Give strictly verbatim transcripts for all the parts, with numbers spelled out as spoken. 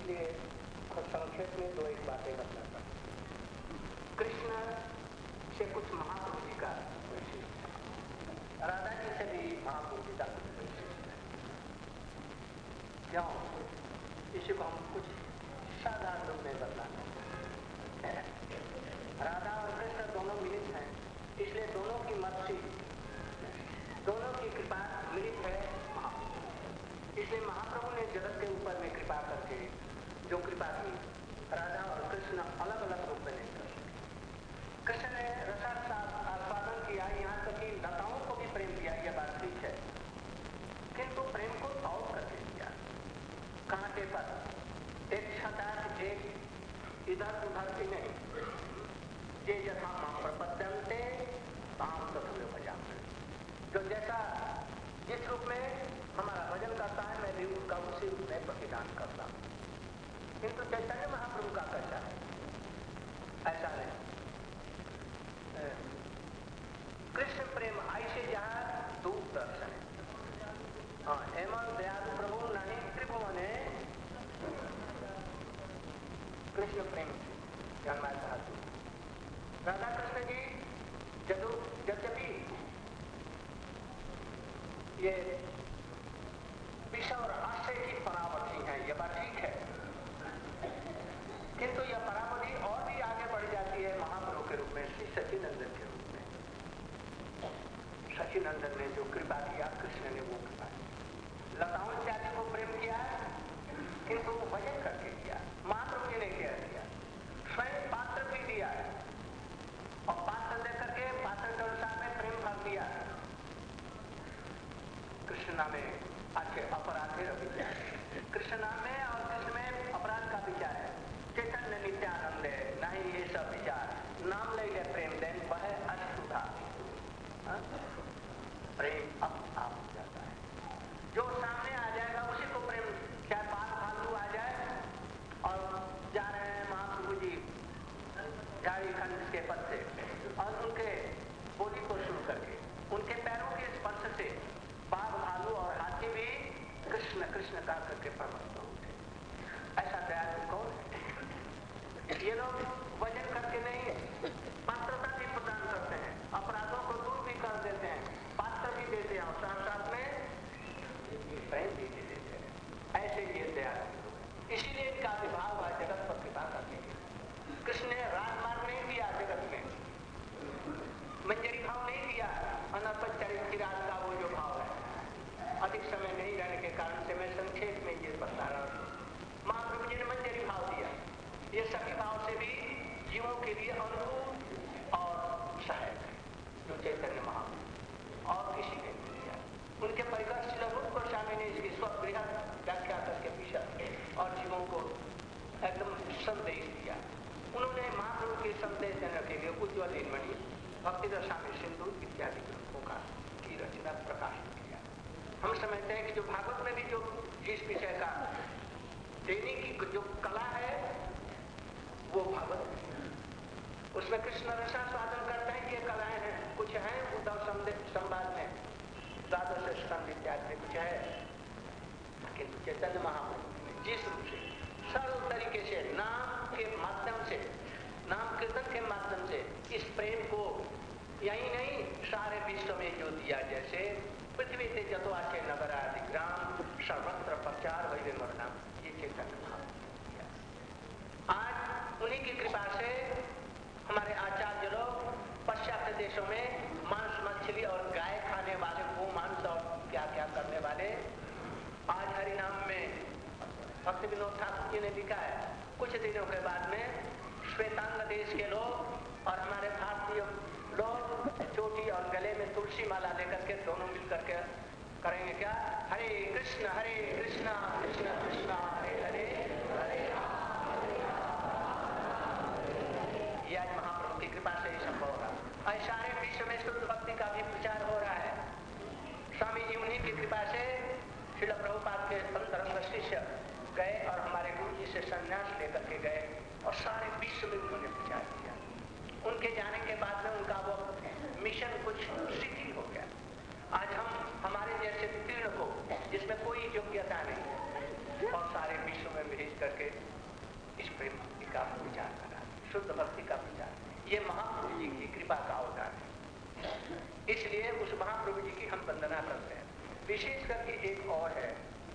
इसलिए कुछ संक्षेप में दो एक बातें बताता हूँ। कृष्ण से कुछ महापुरुष जी का वैशिष्ट है, राधा जी से भी महापुरुष जी का वैशिष्ट है। क्यों? इसी को हम कुछ साधारण रूप में बतलाते हैं। राधा और कृष्ण दोनों मिलित हैं, इसलिए दोनों की मर्जी, दोनों की कृपा मिलित है महाप्रभु। इसलिए महाप्रभु ने जगत के ऊपर में कृपा करके जो कृपा की, राधा और कृष्ण अलग अलग रूप में नहीं कर सके। कृष्ण ने रसास्वादन किया, यहाँ तक कि लताओं को भी प्रेम किया, यह बात ठीक है, किंतु प्रेम को तौल करके किया। कांटे पर एक छटाक, एक इधर उधर की नहीं। जे यथा मां प्रपद्यन्ते ताम तथैव भजामि। जो जैसा जिस रूप में हमारा भजन करता है, मैं भी उसका उसी रूप में प्रतिदान करता हूं। किंतु चैतन्य महाप्रभु का कैसा है? ऐसा नहीं। कृष्ण प्रेम ऐसे जहां दूर दर्शन है। हाँ, एमन दयालु प्रभु नहीं त्रिभुवने कृष्ण प्रेम जन्माता। राधा कृष्ण जी जदु यद्यपि ये विषय और आशय की परावधि है, यह बात ठीक है, किंतु यह परावधि और भी आगे बढ़ जाती है महाप्रभु के रूप में, श्री सचिनंदन के रूप में। सचिनंदन ने जो कृपा किया, कृष्ण ने वो कृपा की। लताओं इत्यादि को प्रेम किया, किंतु भजन करके किया। महाप्रभु जी ने क्या किया? स्वयं पात्र भी दिया और पात्र देकर के पात्र के अनुसार में प्रेम भर दिया। कृष्ण नाम में अच्छे अपराध है, कृष्ण नाम में और कृष्ण में अपराध का विचार है। चैतन्य नित्यानंद है, नहीं ये सब विचार। नाम ले ले प्रेम देन वह अशुद्धा प्रेम अब आप हो जाता है। जो सामने आ जाएगा उसी को प्रेम, चाहे बाल भालू आ जाए और जा रहे हैं महाप्रभु जी झारखंड के पद से और उनके बोली को सुन करके, उनके पैरों के स्पर्श से बाघ भालू और हाथी भी कृष्ण कृष्ण का करके प्रमत्त हो उठे। ऐसा दयालु कौन है? ये लोग वजन करके नहीं, पात्रता भी प्रदान करते हैं, अपराधों को दूर भी कर देते हैं, पात्र भी देते हैं और साथ साथ में प्रेम भी दे देते हैं। ऐसे ये दयालु लोग, इसीलिए इनका विभाग हुआ जगत पर कृपा करने के। कृष्ण ने राजमार्ग नहीं दिया जगत में, मंजरी भाव नहीं दिया, अनपचरित की राज का वो जो भाव है। अधिक समय नहीं रहने के कारण से मैं संक्षेप में ये बता रहा हूँ। महाप्रभु जी ने मंजरी भाव दिया, ये सभी भाव से भी जीवों के लिए अनुकूल और सहायक है, जो चैतन्य महाप्रभु और किसी ने नहीं दिया। उनके परिकर श्री रूप गोस्वामी ने इसकी स्वबृहद व्याख्या करके पीछा और जीवों को एकदम संदेश दिया। उन्होंने महाप्रभु के संदेश देने के लिए उज्ज्वल नीलमणि, भक्ति गोस्वामी सिंधु इत्यादि ग्रंथों का की रचना प्रकाशित किया। हम समझते हैं कि जो भागवत में भी जो जिस विषय का देने की जो कला है वो भागवत, उसमें कृष्ण रसास्वादन करते हैं, ये कलाएं हैं। कुछ हैं उद्धव संवाद में, द्वादश स्कंद इत्यादि में कुछ है, किंतु चैतन्य महाप्रभु जिस रूप से सरल तरीके से नाम के माध्यम से, नाम कीर्तन के माध्यम से इस प्रेम को यही नहीं सारे विश्व में जो दिया, जैसे पृथ्वी से जतो आचे नगर आदि ग्राम सर्वत्र प्रचार वही मरना, ये चैतन्य महाप्रभु किया। आज उन्हीं की कृपा से हमारे आचार्य लोग पश्चात देशों में मांस मछली और गाय खाने वाले, गो मांस और क्या क्या करने वाले, आज हरिनाम में भक्ति विनोद ठाकुर जी ने लिखा है, कुछ दिनों के बाद में श्वेतांग देश के लोग और हमारे भारतीय लोग चोटी और गले में तुलसी माला लेकर के दोनों मिलकर के करेंगे क्या? हरे कृष्ण हरे कृष्ण कृष्ण कृष्ण हरे हरे हरे राम। ये आज महाप्रभु की कृपा से ही संभव हो रहा है। सारे विश्व में शुद्ध भक्ति का भी प्रचार हो रहा है। स्वामी जी उन्हीं की कृपा से श्रील प्रभुपाद के अंतरंग शिष्य गए और हमारे गुरु जी से संन्यास लेकर के गए और सारे विश्व में उन्होंने प्रचार किया। उनके जाने के बाद में उनका वो मिशन कुछ शिथिल हो गया। आज हम हमारे जैसे तीर्ण को, जिसमें कोई योग्यता नहीं है, और सारे विश्व में भेज करके विशेष करके एक और है,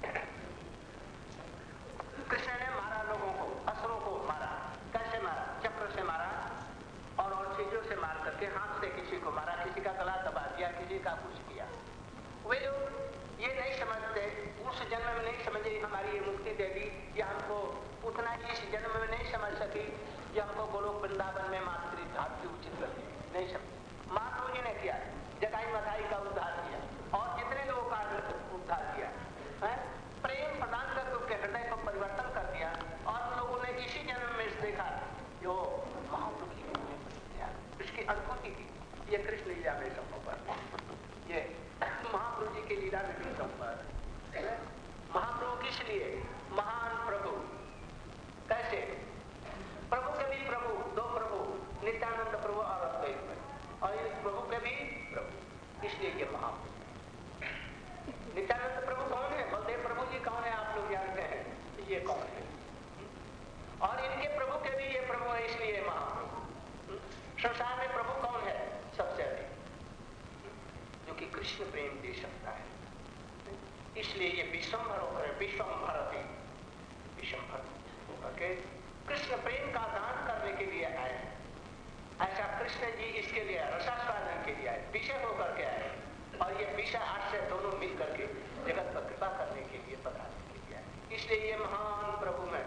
कृष्ण ने मारा लोगों को, असुरों को मारा। कैसे मारा? चक्र से मारा और और चीजों से मार करके, हाथ से किसी को मारा, किसी का गला दबा दिया, किसी का कुछ किया। वे लोग ये नहीं समझते, उस जन्म में नहीं समझे हमारी ये मुक्ति देवी, या हमको उतना ही इस जन्म में नहीं समझ सकी कि हमको गोलोक वृंदावन में मातृ धातु उचित लगे, नहीं समझे। महाप्रभु जी ने किया, जगाई मथाई का उद्धार किया और जितने लोगों का उद्धार किया है, प्रेम प्रदान करके उनके हृदय को परिवर्तन कर दिया। और उन लोगों ने इसी जन्म में देखा जो महाप्रभु जी ने इसकी अनुभूति की। ये कृष्ण लीला में संभव, ये महाप्रभु जी की लीला में भी संभव। महाप्रभु किस लिए? महान प्रभु। कैसे? प्रभु के भी प्रभु, दो प्रभु, नित्यानंद प्रभु और अद्वैत प्रभु, और इस प्रभु के भी प्रभु, इसलिए ये महाप्रभु। नित्यानंद प्रभु कौन है? बलदेव प्रभु जी कौन है? आप लोग जानते हैं, ये कौन है? और इनके प्रभु के भी ये प्रभु है, इसलिए महाप्रभु। संसार में प्रभु कौन है सबसे अधिक? जो कि कृष्ण प्रेम दे सकता है, इसलिए ये विश्वम्भर होकर, विश्वम्भर विश्वम्भर होकर कृष्ण प्रेम का दान करने के लिए आए। ऐसा कृष्ण जी इसके लिए रसास्वादन के लिए आए, विषय होकर के आए, और ये विषय आश्रय दोनों मिल करके जगत पर कृपा करने के लिए, पधारने के लिए आए। इसलिए ये महान प्रभु में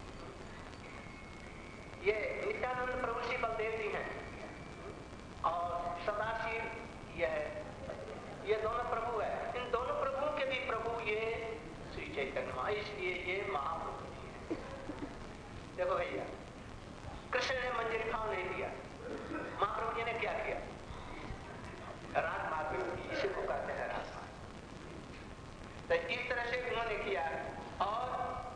ये नित्यानंद प्रभु श्री बलदेव जी हैं और सदाशिव ये है, ये दोनों प्रभु है। इन दोनों प्रभुओं के भी प्रभु ये श्री चैतन्य, इसलिए ये महाप्रभु जी है। देखो भैया, कृष्ण ने मंजरी भाव नहीं दिया, महाप्रभु जी ने क्या किया? राग मार्ग, इसी को कहते हैं राग मार्ग। तो इस तरह से उन्होंने किया और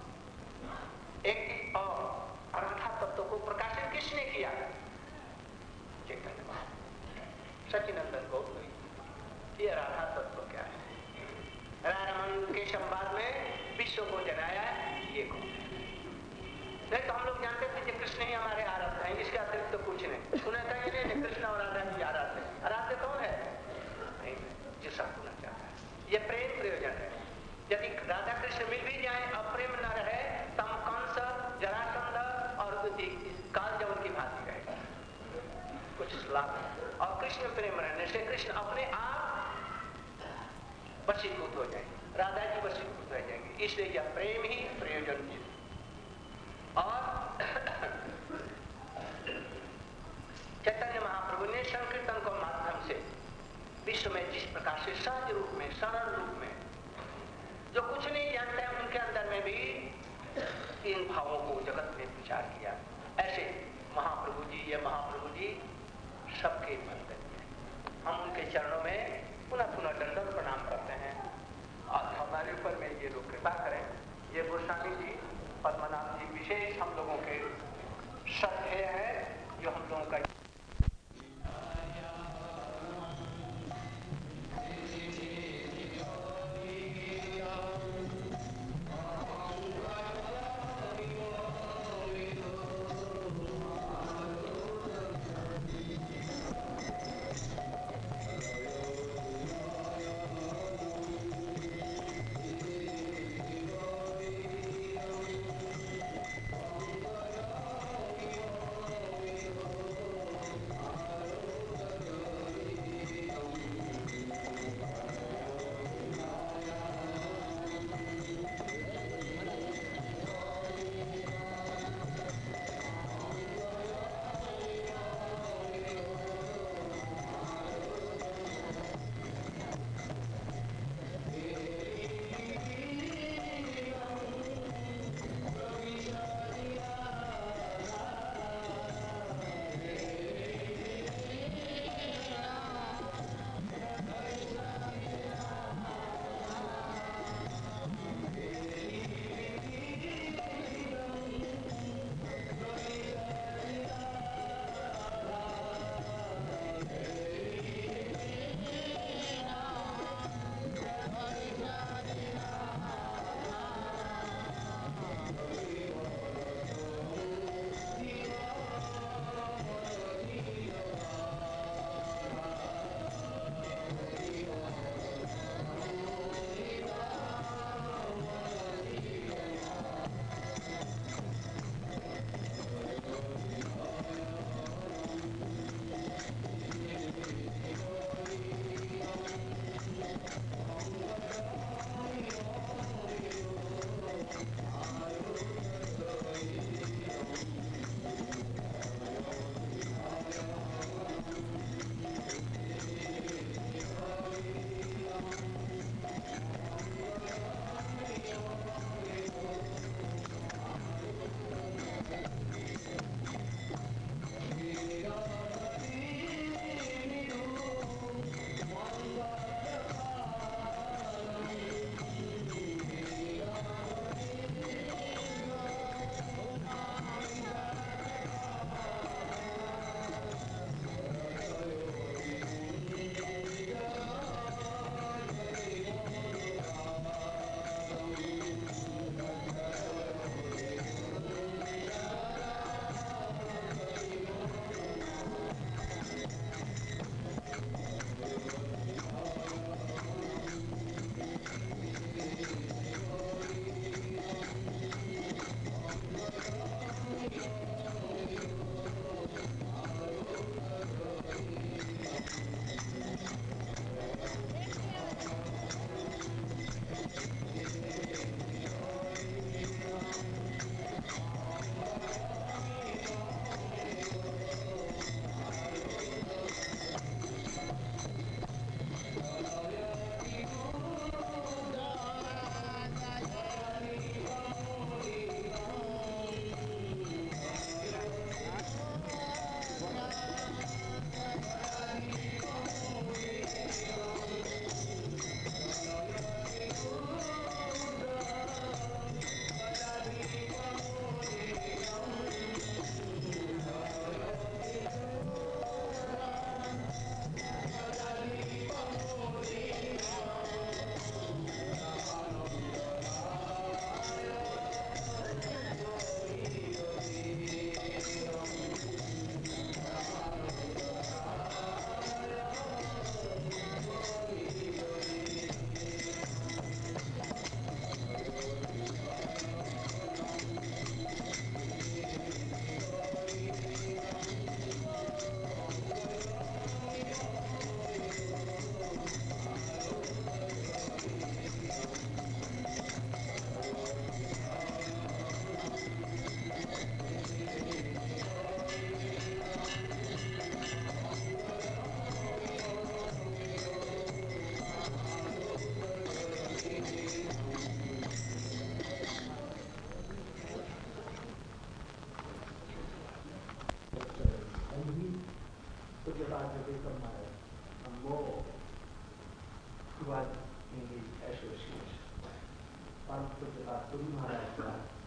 एक और राधा तत्व को प्रकाशित किसने किया? चैतन्य महाप्रभु, सच्चिदानंद गौर। ये राधा तत्व क्या है? राधारमण के संवाद में विश्व को जगाया, ये कौन है? नहीं तो हम लोग जानते थे कि कृष्ण ही हमारे आराध्य हैं, इसके अतिरिक्त तो कुछ नहीं। सुना था कि नहीं कृष्ण और राधा जी आराध्य है। आराध्य कौन है? नहीं, जो सब होना चाहता है। ये प्रेम प्रयोजन है। यदि राधा कृष्ण मिल भी जाए, अप्रेम न रहे, तम कंस, जरासंध और काल जवन की भांति रहेगा, कुछ लाभ। और कृष्ण प्रेम रहने से कृष्ण अपने आप वशीभूत हो जाएंगे, राधा जी वशीभूत रह जाएंगे। इसलिए यह प्रेम ही प्रयोजन है। और चैतन्य महाप्रभु ने संकीर्तन के माध्यम से विश्व में जिस प्रकार से सहज रूप में, सरल रूप में, जो कुछ नहीं जानते हैं उनके अंदर में भी इन भावों को जगत में प्रचार किया, ऐसे महाप्रभु जी, ये महाप्रभु जी सबके मन में। हम उनके चरणों में पुनः पुनः दंडवत प्रणाम करते हैं और हमारे ऊपर में ये लोग कृपा करें। ये गोस्वामी जी, पद्मनाभ जी विशेष हम लोगों के श्रद्धेय है, जो हम लोगों का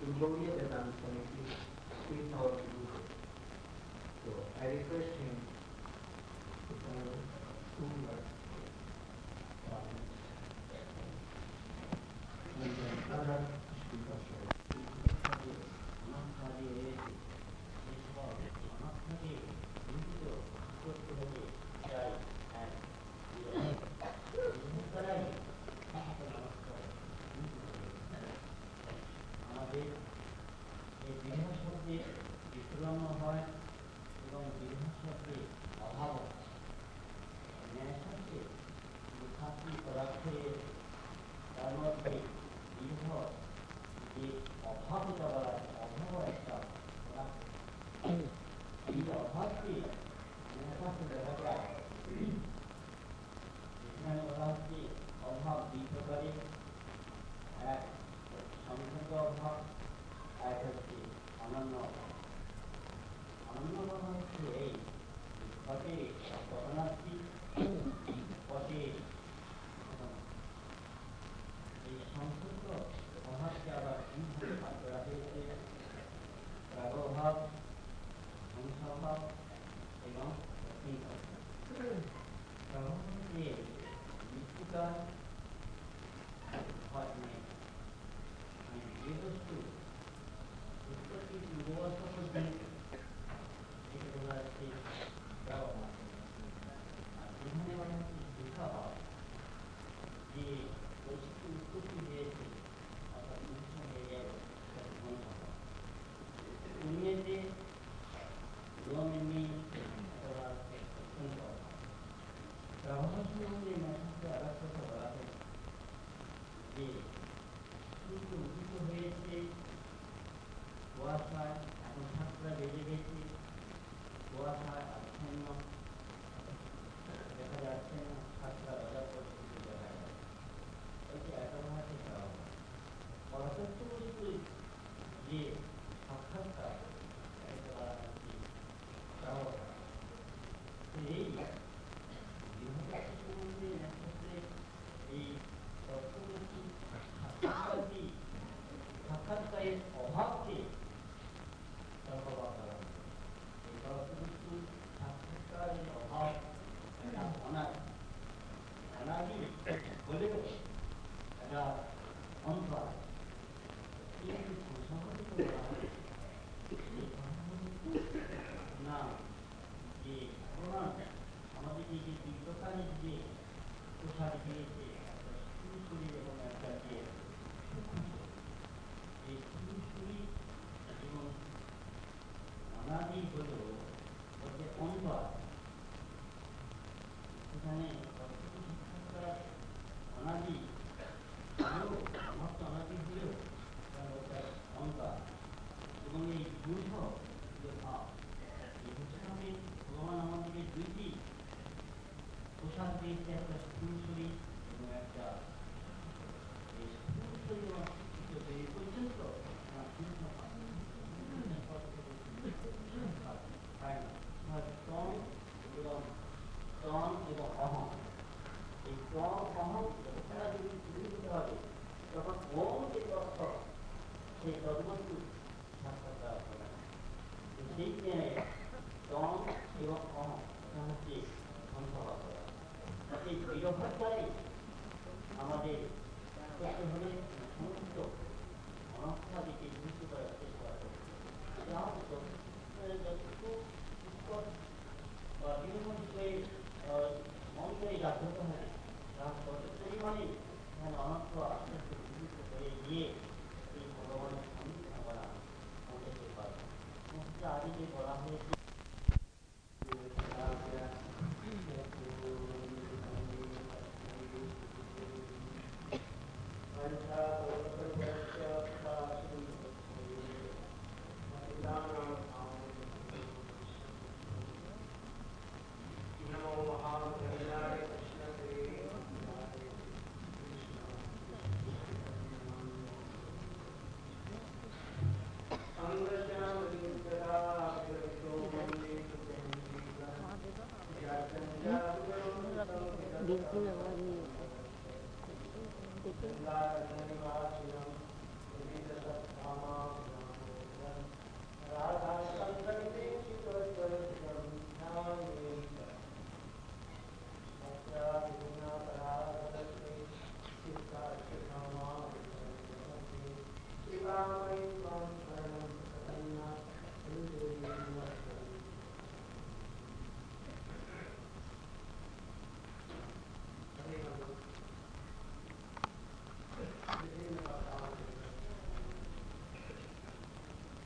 will Gaudiya Vedanta Committee speaks how to do it. So I request him to tell two words. And then other speakers will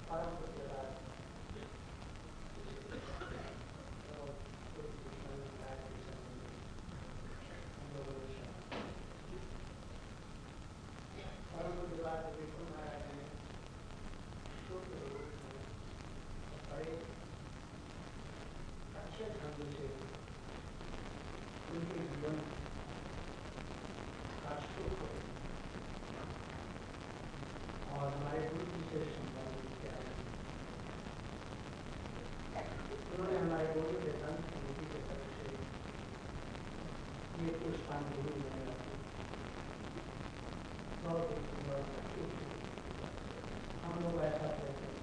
परम प्रतिभा परम प्रतिभा बिल्कुल महाराज ने शुद्ध रूप में बड़े अच्छे ढंग से उनके जीवन का सुख और हमारे गुरु जी से संबंधित किया है। उन्होंने हमारे गुरु वेदांत कमेटी की तरफ से ये पुष्पांजलि देने लगी। बहुत ही सुंदर हम लोग ऐसा कहते हैं।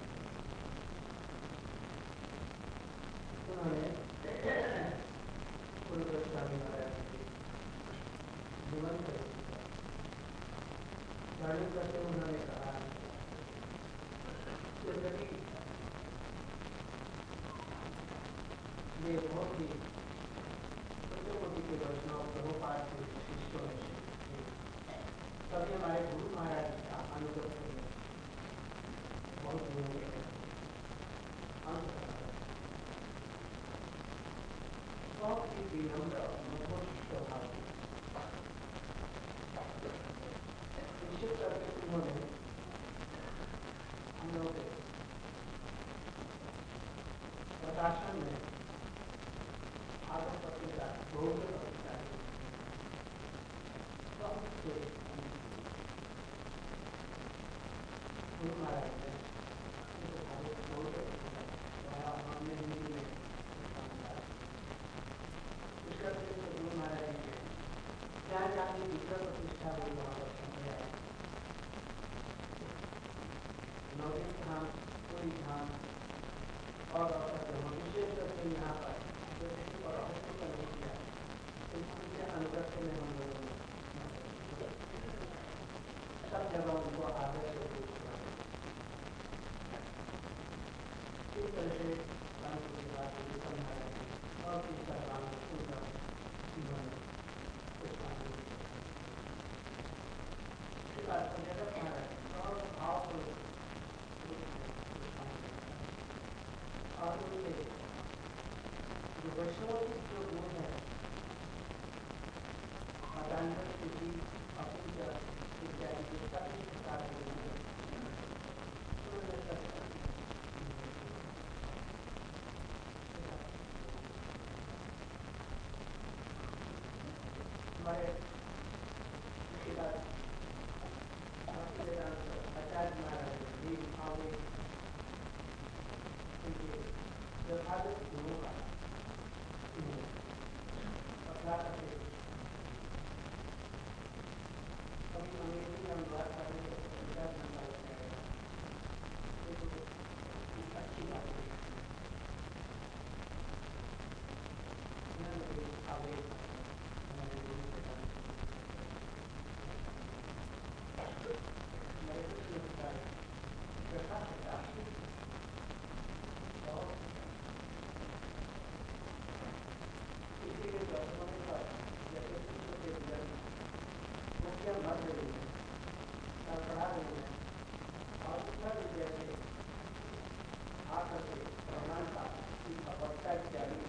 उन्होंने गुरु स्वामी महाराज के जीवन का वर्णन करते उन्होंने कहा ये बहुत ही उच्चकोटि के वैष्णव प्रभुपाद के शिष्यों में से तभी हमारे गुरु महाराज का अनुग्रह बहुत लोगों के अंत बहुत ही विनम्र मधुर स्वभाव निश्चित करके उन्होंने हम लोग प्रकाशन में आदम पत्रिका बहुत पत्रिका बहुत से गुरु महाराज ने हमने हिंदी में इसका गुरु महाराज ने जहाँ जहाँ की दूसरा प्रतिष्ठा हुई वहाँ पर समझाया नवीन धाम पूरी धाम और विशेष रूप से यहाँ पर और का नहीं किया उनके अनुग्रह में हम लोगों ने सब जगह उनको आदर से पूछना इस तरह से कानपुर की बात समझाया और तीसरा काम सुनकर उन्होंने कुछ मांगे उसके बाद संजय महाराज और भाव और उनके जो वैष्णव जो गुण है मतांतर स्थिति अपूजा इत्यादि के सभी प्रकार के हमारे आचार्य महाराज जी आगे यथार्थ गुणों का पता करके कभी अंग्रेजी में अनुवाद करने के विचार करना लगता है अच्छी बात है आगे हमारे गुरु के साथ हमारे कृष्ण पिता कथा राशि और इसी के दर्शनों पर जैसे कृष्ण के जन्म मुख्य मध्य रूप में सरपढ़ा रूप में और उत्तर विजय से आकर के प्रमाण का की अवस्था इत्यादि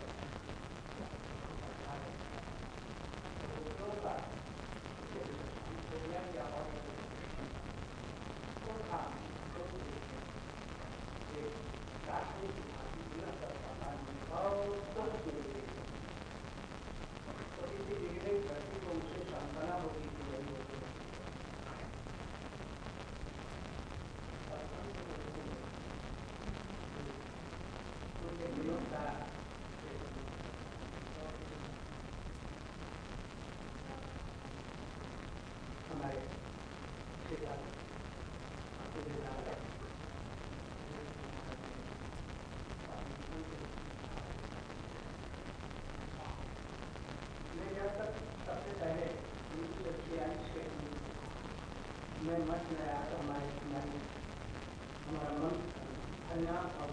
हमारे सबसे पहले उन्नीस सौ छियालीस के मैं मठ में आया तो हमारे हमारी हमारा मन अन्यान और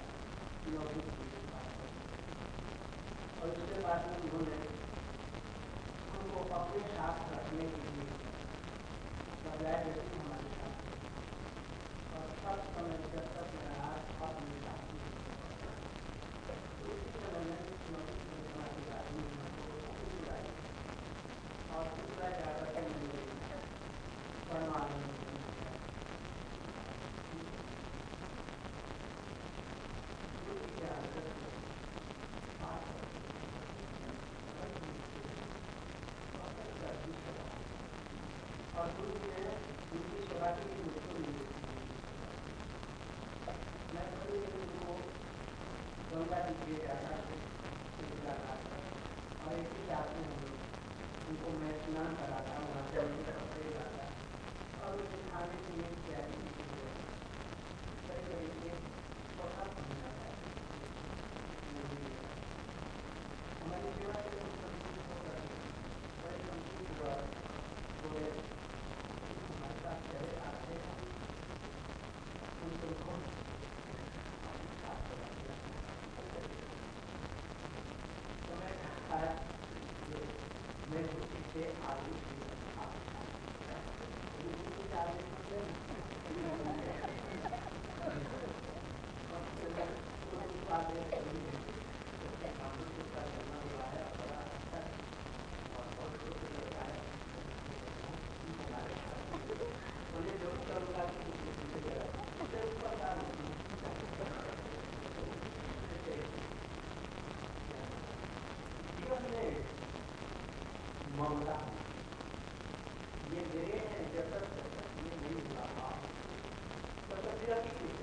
और उसके बाद में उन्होंने हमको अपने साथ रखने के लिए बजाय देती हमारे साथ और सब समय जब तक गंगा जी के आकाश और एक ही रात में हम लोग उनको मैं स्नान कराता वहाँ से उनके कपड़े लाता और उनके खाने पीने की तैयारी की करीब करीब एक चौथा महीना था। हमारी सेवा से हम संतुष्ट होकर बड़े संतुष्ट हुआ बोले हमारे साथ चले आते हैं उनको बहुत मैं इससे आगे ममता ये मेरे हैं जब तक ये नहीं हुआ तो तब फिर अभी कुछ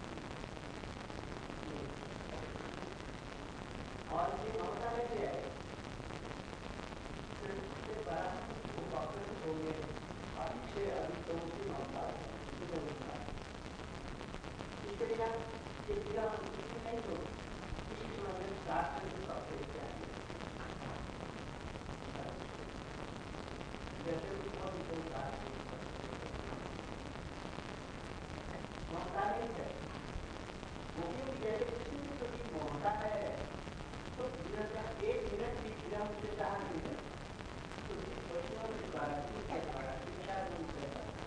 और ये ममता कैसे है इससे बड़ा वो वापस हो गए अभी से अभी तो उसकी ममता है इसके बिना ये बिना नहीं तो इसी समय में साथ में सबसे क्या है जैसे कि बहुत ही ममता नहीं है वो भी जैसे किसी भी प्रति ममता है तो एक मिनट भी बिना मुझे चाह नहीं है तो इस वचनों के द्वारा इसके द्वारा शिक्षा उनसे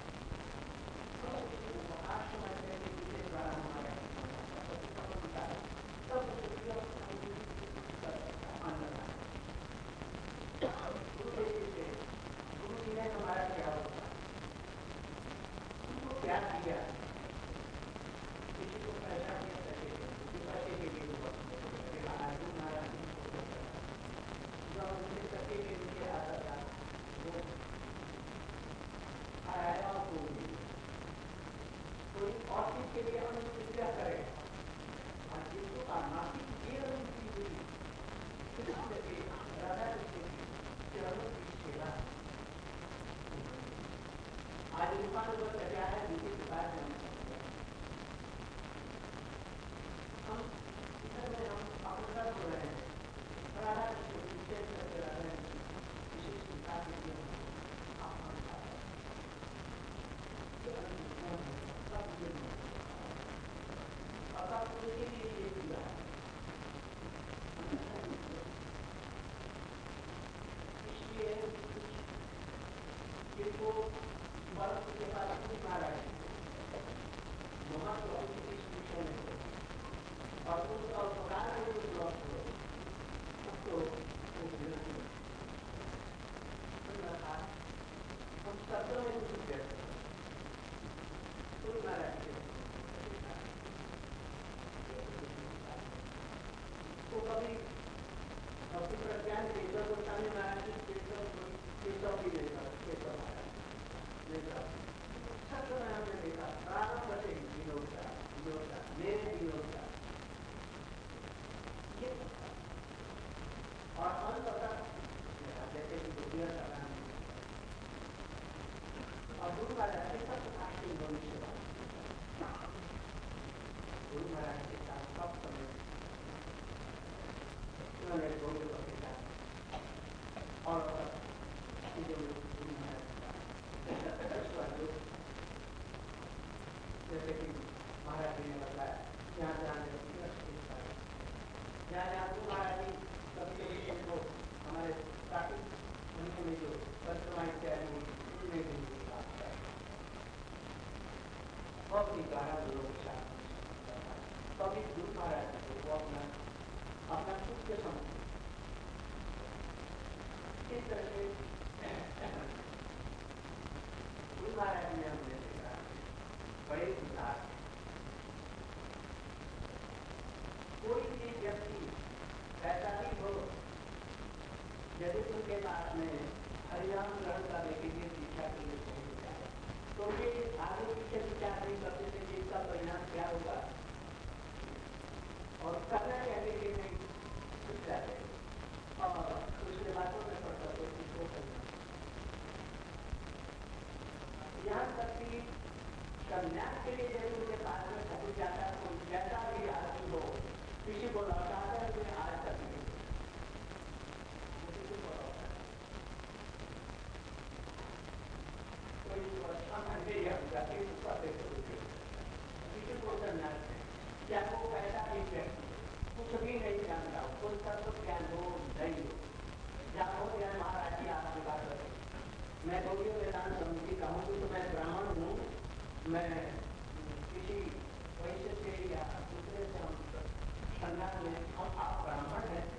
आश्रम के द्वारा हमारा ममता है तब मानना हमारा क्या होता है उनको क्या दिया किसी को पैसा दे सके पैसे के लिए आर्जुन महाराज सके के लिए आता था वो आया और कोई और चीज के लिए हम क्या करें और जिसको नासिक ये अनुमति हुई राधा चरणों की सेवा आज रूपान वर्ग क्या है जिनके विकास में हम इधर में हम अपना हो रहे हैं राधा कृष्ण विशेष करके रह रहे हैं विशेष विकास के लिए पता पूरे के लिए ये दिया है इसलिए जिनको वर्ष के बाद कुछ मारा है महत्व इस विषय में और उस अवकार में जो ब्लॉक हो उसको हम शब्दों में कुछ कहते हैं कुल मारा तो कभी अपनी प्रज्ञान केशव गोस्वामी महाराज जी केशव केशव भी लेता केशव महाराज छत्र में हमने देखा प्रारंभ से विनोदता विनोदता मेरे विनोदता ये और अंत तक जैसे कि दुनिया का नाम और गुरु महाराज के सब आश्रम भविष्य गुरु महाराज के साथ सब समय उन्होंने गोविंद पत्रिका और गुरु महाराज जैसे कि महाराज जी ने बताया जहाँ जहाँ जहाँ जहाँ गुरु महाराज जी कभी कभी उनको हमारे प्राकृतिक उनको में जो परिक्रमाएं तैयारी हुई उनमें भी बहुत ही गहरा लोग कभी गुरु महाराज जी को वो अपना अपना सुख के समझ इस तरह से गुरु महाराज ने हमने देखा बड़े उदार कोई भी व्यक्ति ऐसा भी हो यदि उनके पास में हरिनाम ग्रहण करने के लिए शिक्षा के लिए पहुंच जाए तो ये आगे पीछे विचार नहीं करते थे कि इसका परिणाम क्या होगा और करना चाहिए मैं गौड़ीय वेदांत समिति का हूँ तो मैं ब्राह्मण हूँ, मैं किसी वैश्य से या दूसरे से हम संघात में, हम आप ब्राह्मण हैं